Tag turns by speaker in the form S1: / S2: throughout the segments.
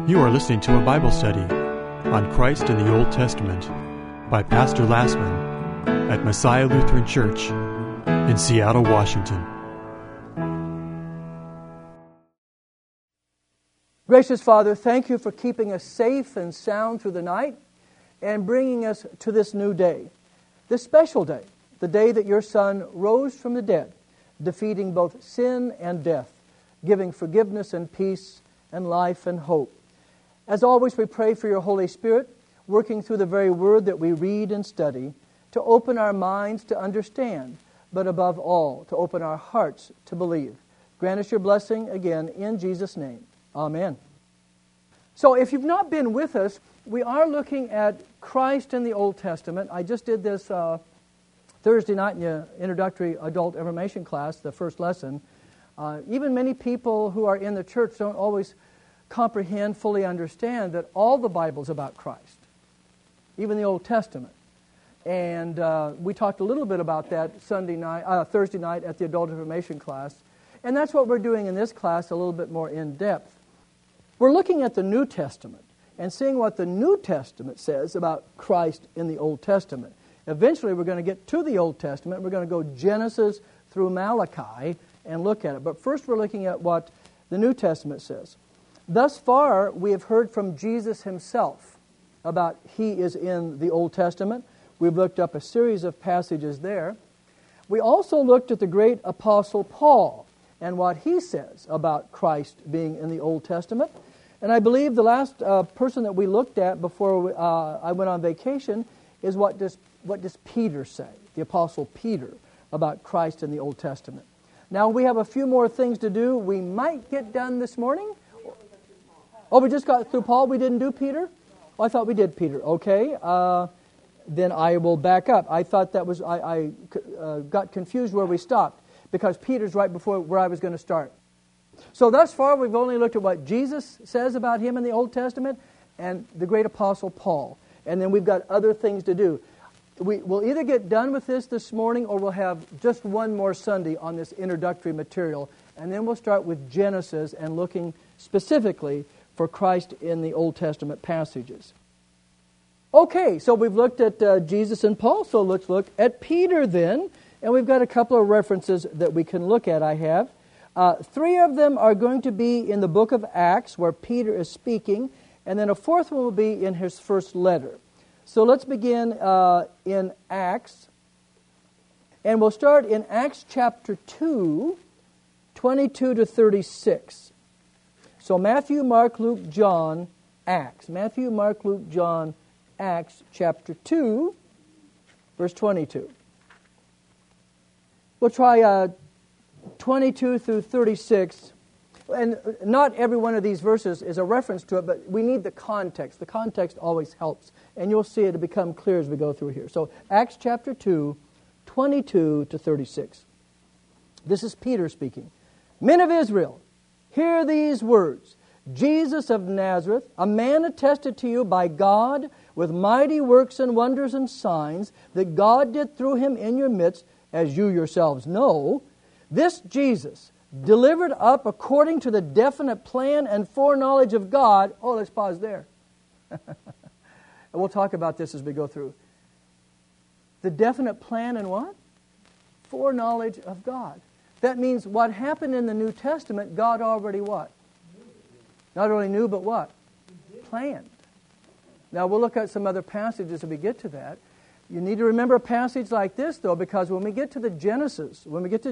S1: You are listening to a Bible study on Christ in the Old Testament by Pastor Lassman at Messiah Lutheran Church in Seattle, Washington.
S2: Gracious Father, thank you for keeping us safe and sound through the night and bringing us to this new day, this special day, the day that your Son rose from the dead, defeating both sin and death, giving forgiveness and peace and life and hope. As always, we pray for your Holy Spirit, working through the very word that we read and study, to open our minds to understand, but above all, to open our hearts to believe. Grant us your blessing again in Jesus' name. Amen. So if you've not been with us, we are looking at Christ in the Old Testament. I just did this Thursday night in the introductory adult information class, the first lesson. Even many people who are in the church don't always comprehend, fully understand that all the Bible's about Christ, even the Old Testament. And we talked a little bit about that Thursday night at the adult information class. And that's what we're doing in this class, a little bit more in depth. We're looking at the New Testament and seeing what the New Testament says about Christ in the Old Testament. Eventually we're going to get to the Old Testament. We're going to go Genesis through Malachi and look at it. But first we're looking at what the New Testament says. Thus far, we have heard from Jesus himself about he is in the Old Testament. We've looked up a series of passages there. We also looked at the great apostle Paul and what he says about Christ being in the Old Testament. And I believe the last person that we looked at before I went on vacation is what does Peter say, the apostle Peter, about Christ in the Old Testament. Now we have a few more things to do. We might get done this morning. Oh, we just got through Paul. We didn't do Peter? Oh, I thought we did Peter. Okay. Then I will back up. I thought that was, I got confused where we stopped because Peter's right before where I was going to start. So thus far, we've only looked at what Jesus says about him in the Old Testament and the great apostle Paul. And then we've got other things to do. We'll either get done with this morning or we'll have just one more Sunday on this introductory material. And then we'll start with Genesis and looking specifically for Christ in the Old Testament passages. Okay, so we've looked at Jesus and Paul, so let's look at Peter then. And we've got a couple of references that we can look at, I have. 3 of them are going to be in the book of Acts, where Peter is speaking, and then a 4th one will be in his first letter. So let's begin in Acts, and we'll start in Acts chapter 2, 22 to 36. So Matthew, Mark, Luke, John, Acts. Matthew, Mark, Luke, John, Acts chapter 2, verse 22. We'll try 22 through 36. And not every one of these verses is a reference to it, but we need the context. The context always helps. And you'll see it become clear as we go through here. So Acts chapter 2, 22 to 36. This is Peter speaking. Men of Israel, hear these words. Jesus of Nazareth, a man attested to you by God with mighty works and wonders and signs that God did through him in your midst, as you yourselves know, this Jesus, delivered up according to the definite plan and foreknowledge of God. Oh, let's pause there. And we'll talk about this as we go through. The definite plan and what? Foreknowledge of God. That means what happened in the New Testament, God already what? Not only knew, but what? Planned. Now, we'll look at some other passages as we get to that. You need to remember a passage like this, though, because when we get to Genesis,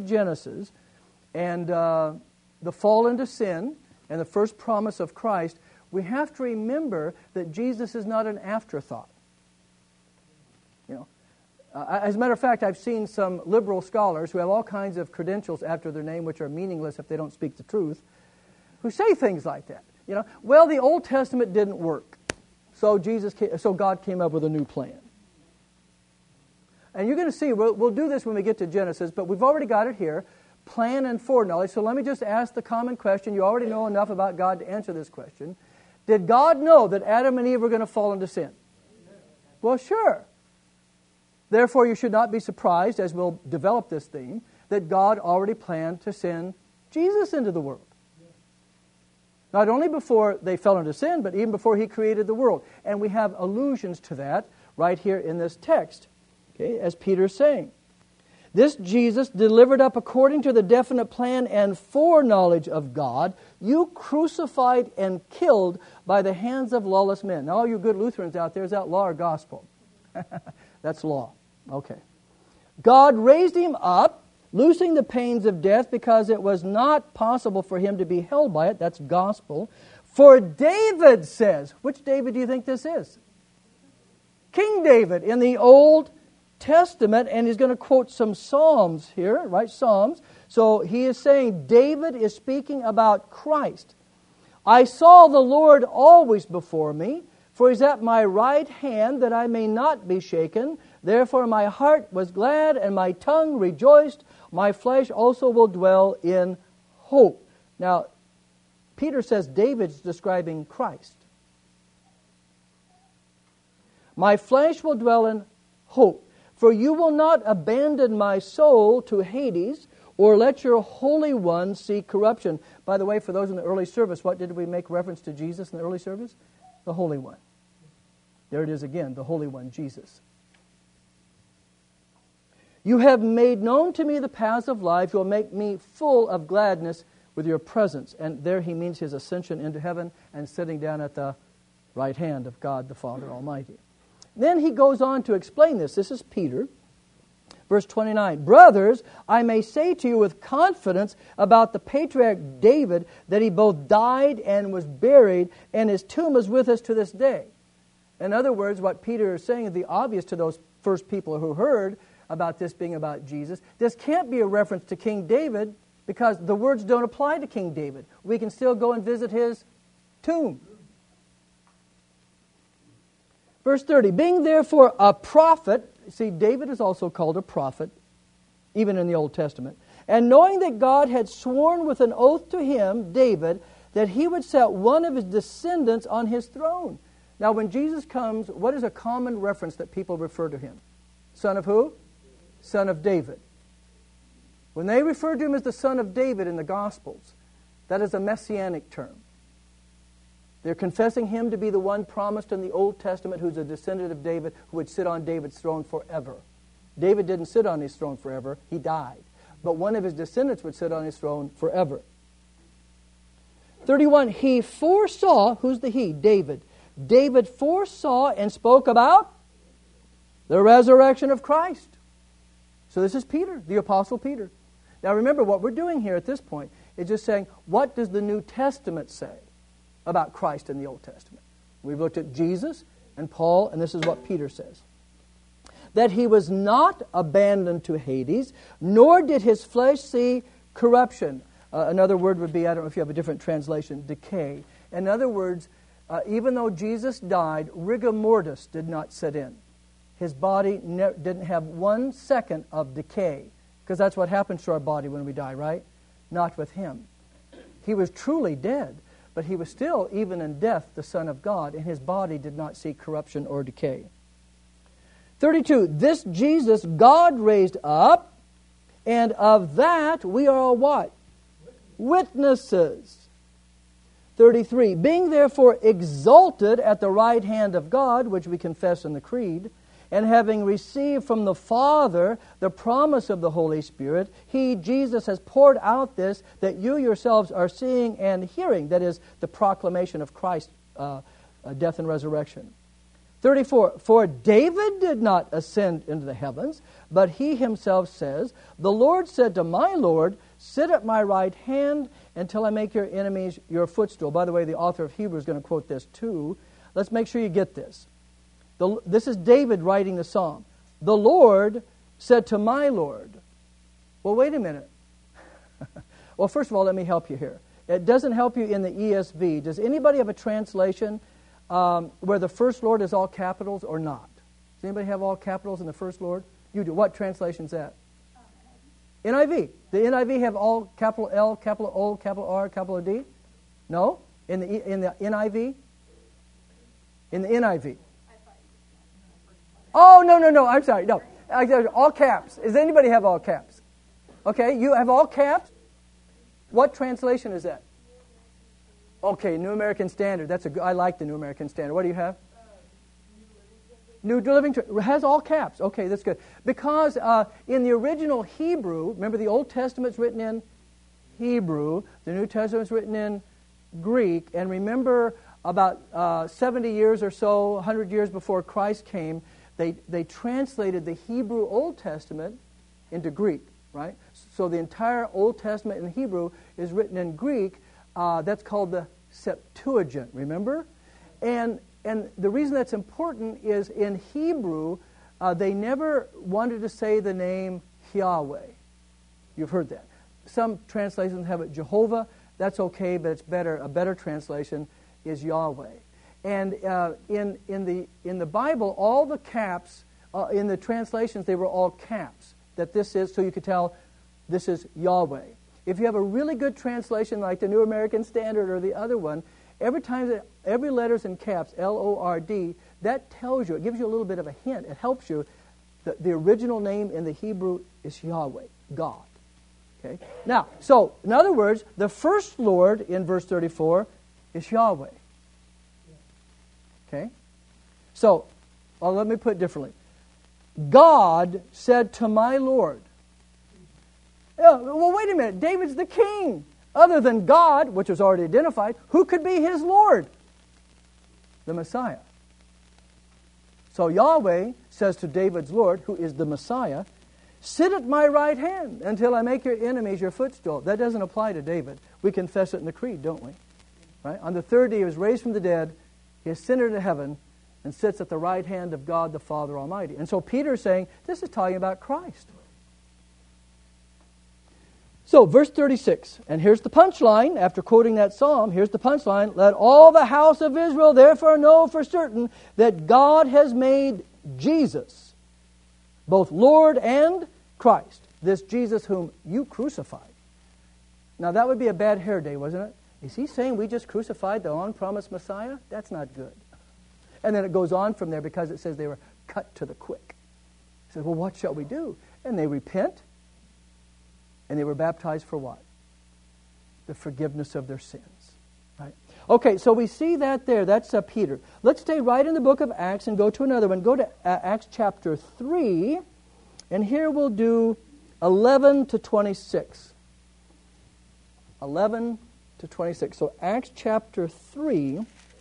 S2: and the fall into sin and the first promise of Christ, we have to remember that Jesus is not an afterthought. You know, as a matter of fact, I've seen some liberal scholars who have all kinds of credentials after their name which are meaningless if they don't speak the truth, who say things like that. You know, well, the Old Testament didn't work, so God came up with a new plan. And you're going to see, we'll do this when we get to Genesis, but we've already got it here. Plan and foreknowledge. So let me just ask the common question. You already know enough about God to answer this question. Did God know that Adam and Eve were going to fall into sin? Well, sure. Therefore, you should not be surprised, as we'll develop this theme, that God already planned to send Jesus into the world. Not only before they fell into sin, but even before He created the world. And we have allusions to that right here in this text, okay, as Peter's saying. This Jesus, delivered up according to the definite plan and foreknowledge of God, you crucified and killed by the hands of lawless men. Now, all you good Lutherans out there, is that law or gospel? That's law. Okay. God raised Him up, loosing the pains of death, because it was not possible for Him to be held by it. That's gospel. For David says, which David do you think this is? King David in the Old Testament, and he's going to quote some Psalms here, right? Psalms. So he is saying David is speaking about Christ. I saw the Lord always before me, for He's at my right hand, that I may not be shaken. Therefore my heart was glad, and my tongue rejoiced. My flesh also will dwell in hope. Now, Peter says David's describing Christ. My flesh will dwell in hope. For you will not abandon my soul to Hades, or let your Holy One see corruption. By the way, for those in the early service, what did we make reference to Jesus in the early service? The Holy One. There it is again, the Holy One, Jesus. You have made known to me the paths of life. You will make me full of gladness with your presence. And there he means His ascension into heaven and sitting down at the right hand of God the Father Almighty. Then he goes on to explain this. This is Peter. Verse 29. Brothers, I may say to you with confidence about the patriarch David that he both died and was buried, and his tomb is with us to this day. In other words, what Peter is saying is the obvious to those first people who heard about this being about Jesus. This can't be a reference to King David because the words don't apply to King David. We can still go and visit his tomb. Verse 30, being therefore a prophet, see, David is also called a prophet, even in the Old Testament, and knowing that God had sworn with an oath to him, David, that He would set one of his descendants on His throne. Now, when Jesus comes, what is a common reference that people refer to Him? Son of who? Son of David. When they refer to Him as the Son of David in the Gospels, that is a messianic term. They're confessing Him to be the one promised in the Old Testament who's a descendant of David who would sit on David's throne forever. David didn't sit on his throne forever. He died. But one of his descendants would sit on his throne forever. 31, He foresaw, who's the He? David. David foresaw and spoke about the resurrection of Christ. So this is Peter, the Apostle Peter. Now remember, what we're doing here at this point is just saying, what does the New Testament say about Christ in the Old Testament? We've looked at Jesus and Paul, and this is what Peter says. That He was not abandoned to Hades, nor did His flesh see corruption. Another word would be, I don't know if you have a different translation, decay. In other words, even though Jesus died, rigor mortis did not set in. His body didn't have 1 second of decay, because that's what happens to our body when we die, right? Not with Him. He was truly dead, but He was still, even in death, the Son of God, and His body did not see corruption or decay. 32, this Jesus God raised up, and of that we are all what? Witnesses. 33, being therefore exalted at the right hand of God, which we confess in the Creed, and having received from the Father the promise of the Holy Spirit, He, Jesus, has poured out this that you yourselves are seeing and hearing. That is, the proclamation of Christ's death and resurrection. 34, for David did not ascend into the heavens, but he himself says, the Lord said to my Lord, sit at my right hand until I make your enemies your footstool. By the way, the author of Hebrews is going to quote this too. Let's make sure you get this. This is David writing the psalm. The Lord said to my Lord. Well, wait a minute. Well, first of all, let me help you here. It doesn't help you in the ESV. Does anybody have a translation where the first Lord is all capitals or not? Does anybody have all capitals in the first Lord? You do. What translation is that? NIV. The NIV have all capital L, capital O, capital R, capital D? No? In the NIV? In the NIV. Oh, no. I'm sorry. No. All caps. Does anybody have all caps? Okay, you have all caps? What translation is that? Okay, New American Standard. I like the New American Standard. What do you have? New Living has all caps. Okay, that's good. Because in the original Hebrew, remember the Old Testament's written in Hebrew, the New Testament's written in Greek, and remember about 70 years or so, 100 years before Christ came, they translated the Hebrew Old Testament into Greek, right? So the entire Old Testament in Hebrew is written in Greek. That's called the Septuagint, remember? And the reason that's important is in Hebrew, they never wanted to say the name Yahweh. You've heard that. Some translations have it Jehovah. That's okay, but it's better. A better translation is Yahweh. And in the Bible, all the caps in the translations, they were all caps. That this is, so you could tell this is Yahweh. If you have a really good translation like the New American Standard or the other one, every letter's in caps, L-O-R-D, that tells you, it gives you a little bit of a hint. It helps you. The original name in the Hebrew is Yahweh, God. Okay? Now, so, in other words, the first Lord in verse 34 is Yahweh. Okay? So, let me put it differently. God said to my Lord, well, wait a minute, David's the king. Other than God, which was already identified, who could be his Lord? The Messiah. So Yahweh says to David's Lord, who is the Messiah, sit at my right hand until I make your enemies your footstool. That doesn't apply to David. We confess it in the creed, don't we? Right? On the third day he was raised from the dead, he ascended to heaven, and sits at the right hand of God the Father Almighty. And so Peter's saying, this is talking about Christ. So, verse 36, and here's the punchline. After quoting that psalm, here's the punchline. Let all the house of Israel therefore know for certain that God has made Jesus, both Lord and Christ, this Jesus whom you crucified. Now, that would be a bad hair day, wasn't it? Is he saying we just crucified the long-promised Messiah? That's not good. And then it goes on from there because it says they were cut to the quick. He says, well, what shall we do? And they repent. And they were baptized for what? The forgiveness of their sins. Right? Okay, so we see that there. That's Peter. Let's stay right in the book of Acts and go to another one. Go to Acts chapter 3. And here we'll do 11 to 26. 11 to 26. So Acts chapter 3,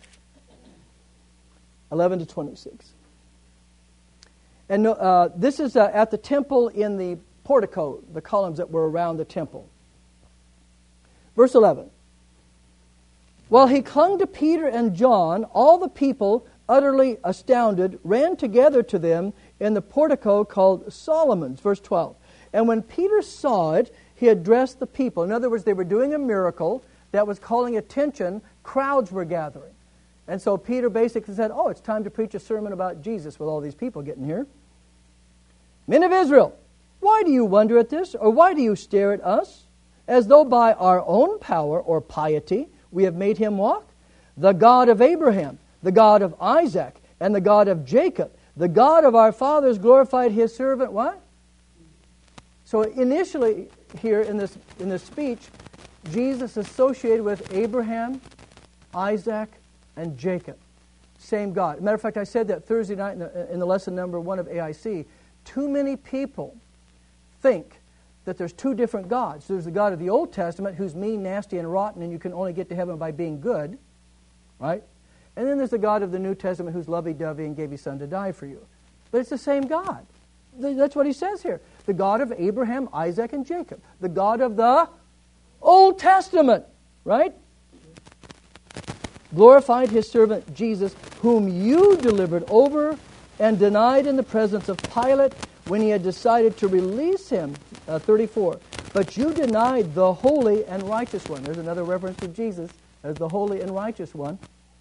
S2: 11 to 26. And this is at the temple in the portico, the columns that were around the temple. Verse 11. While he clung to Peter and John, all the people, utterly astounded, ran together to them in the portico called Solomon's. Verse 12. And when Peter saw it, he addressed the people. In other words, they were doing a miracle that was calling attention. Crowds were gathering. And so Peter basically said, it's time to preach a sermon about Jesus with all these people getting here. Men of Israel, why do you wonder at this, or why do you stare at us, as though by our own power or piety we have made him walk? The God of Abraham, the God of Isaac, and the God of Jacob, the God of our fathers glorified his servant, what? So initially here in this speech, Jesus associated with Abraham, Isaac, and Jacob. Same God. Matter of fact, I said that Thursday night in the lesson number 1 of AIC. Too many people think that there's two different gods. There's the God of the Old Testament who's mean, nasty, and rotten, and you can only get to heaven by being good, right? And then there's the God of the New Testament who's lovey-dovey and gave his son to die for you. But it's the same God. That's what he says here. The God of Abraham, Isaac, and Jacob. The God of the Old Testament, right? Glorified his servant Jesus, whom you delivered over and denied in the presence of Pilate when he had decided to release him. 34. But you denied the holy and righteous one. There's another reference to Jesus as the holy and righteous one.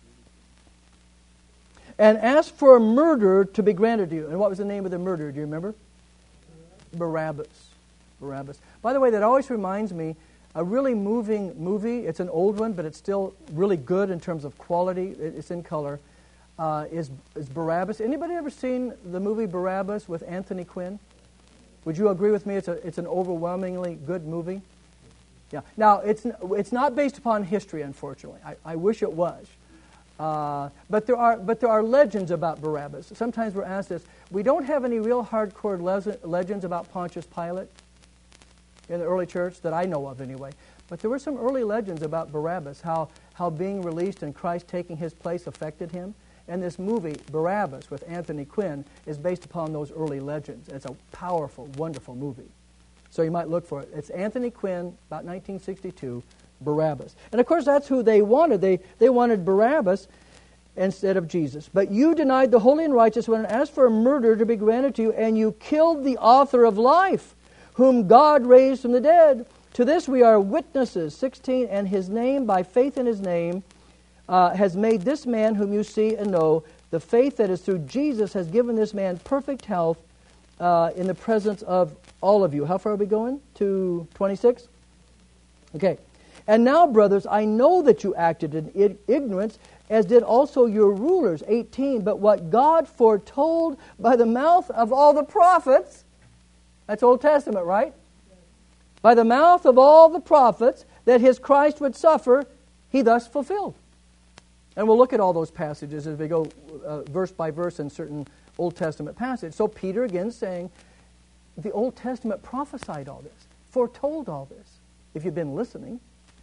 S2: And asked for a murderer to be granted to you. And what was the name of the murderer? Do you remember? Barabbas. Barabbas. By the way, that always reminds me, a really moving movie. It's an old one, but it's still really good in terms of quality. It's in color. Is Barabbas. Anybody ever seen the movie Barabbas with Anthony Quinn? Would you agree with me it's an overwhelmingly good movie? Yeah. Now, it's not based upon history, unfortunately. I wish it was. But there are legends about Barabbas. Sometimes we're asked this. We don't have any real hardcore legends about Pontius Pilate in the early church that I know of anyway. But there were some early legends about Barabbas, how being released and Christ taking his place affected him. And this movie, Barabbas, with Anthony Quinn, is based upon those early legends. It's a powerful, wonderful movie. So you might look for it. It's Anthony Quinn, about 1962, Barabbas. And of course, that's who they wanted. They wanted Barabbas instead of Jesus. But you denied the holy and righteous one and asked for a murder to be granted to you, and you killed the author of life, whom God raised from the dead. To this we are witnesses. 16, and his name, by faith in his name, has made this man whom you see and know. The faith that is through Jesus has given this man perfect health in the presence of all of you. How far are we going? To 26? Okay. And now, brothers, I know that you acted in ignorance, as did also your rulers. 18. But what God foretold by the mouth of all the prophets, that's Old Testament, right? By the mouth of all the prophets, that his Christ would suffer, he thus fulfilled. And we'll look at all those passages as we go verse by verse in certain Old Testament passages. So Peter again saying, the Old Testament prophesied all this, foretold all this, if you've been listening.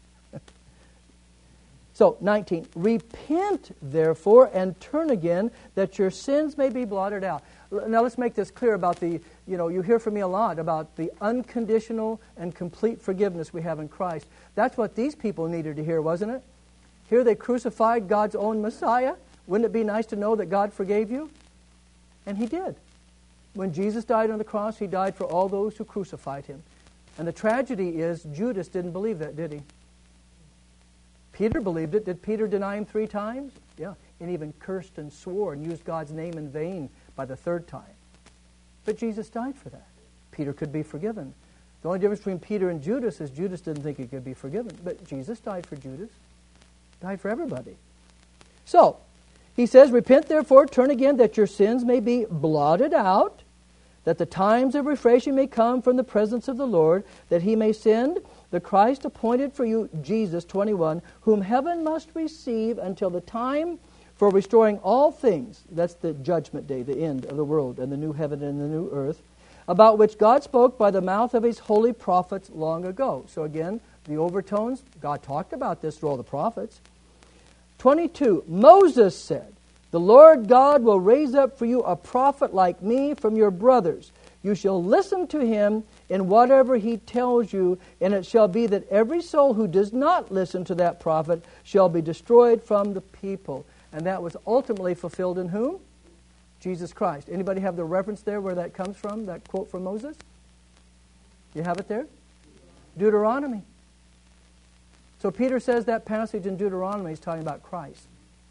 S2: So, 19, repent, therefore, and turn again, that your sins may be blotted out. Now, let's make this clear about you hear from me a lot about the unconditional and complete forgiveness we have in Christ. That's what these people needed to hear, wasn't it? Here they crucified God's own Messiah. Wouldn't it be nice to know that God forgave you? And he did. When Jesus died on the cross, he died for all those who crucified him. And the tragedy is Judas didn't believe that, did he? Peter believed it. Did Peter deny him 3 times? Yeah. And even cursed and swore and used God's name in vain by the 3rd time. But Jesus died for that. Peter could be forgiven. The only difference between Peter and Judas is Judas didn't think he could be forgiven. But Jesus died for Judas. Died for everybody. So, he says, repent therefore, turn again, that your sins may be blotted out, that the times of refreshing may come from the presence of the Lord, that he may send the Christ appointed for you, Jesus, 21, whom heaven must receive until the time for restoring all things. That's the judgment day, the end of the world, and the new heaven and the new earth, about which God spoke by the mouth of his holy prophets long ago. So again, the overtones, God talked about this through all the prophets. 22, Moses said, the Lord God will raise up for you a prophet like me from your brothers. You shall listen to him in whatever he tells you, and it shall be that every soul who does not listen to that prophet shall be destroyed from the people. And that was ultimately fulfilled in whom? Jesus Christ. Anybody have the reference there where that comes from, that quote from Moses? You have it there? Deuteronomy. So Peter says that passage in Deuteronomy is talking about Christ.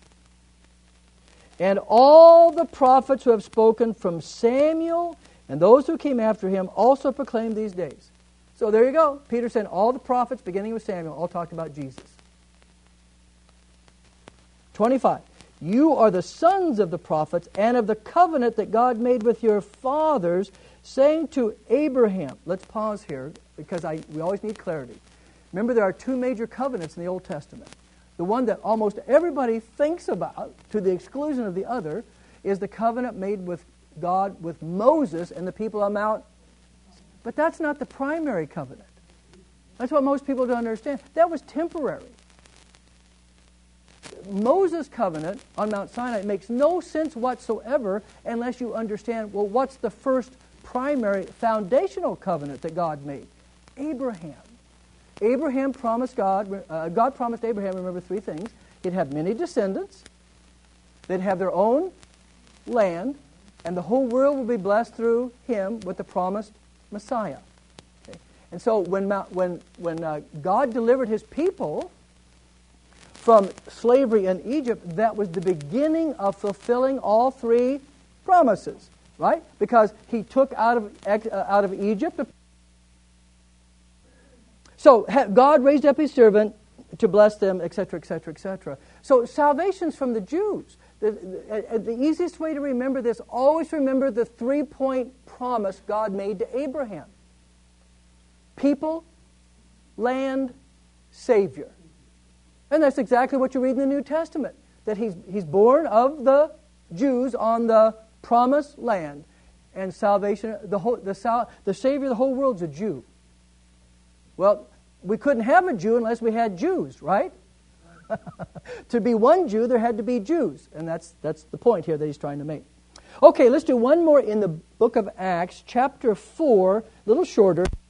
S2: And all the prophets who have spoken from Samuel and those who came after him also proclaim these days. So there you go. Peter said all the prophets, beginning with Samuel, all talked about Jesus. 25. You are the sons of the prophets and of the covenant that God made with your fathers, saying to Abraham. Let's pause here because we always need clarity. Remember, there are 2 major covenants in the Old Testament. The one that almost everybody thinks about, to the exclusion of the other, is the covenant made with God, with Moses and the people on Mount. But that's not the primary covenant. That's what most people don't understand. That was temporary. Moses' covenant on Mount Sinai makes no sense whatsoever unless you understand, well, what's the first primary foundational covenant that God made? Abraham. Abraham promised God promised Abraham, remember 3 things. He'd have many descendants. They'd have their own land. And the whole world will be blessed through him with the promised Messiah. Okay? And so when God delivered his people from slavery in Egypt, that was the beginning of fulfilling all 3 promises, right? Because he took out of Egypt. So God raised up his servant to bless them, etc., etc., etc. So salvation's from the Jews. The easiest way to remember this, always remember the 3-point promise God made to Abraham. People, land Savior. And that's exactly what you read in the New Testament, that he's born of the Jews on the promised land. And salvation, the Savior of the whole world's a Jew. Well, we couldn't have a Jew unless we had Jews, right? To be one Jew, there had to be Jews. And that's the point here that he's trying to make. Okay, let's do one more in the book of Acts, chapter 4, a little shorter.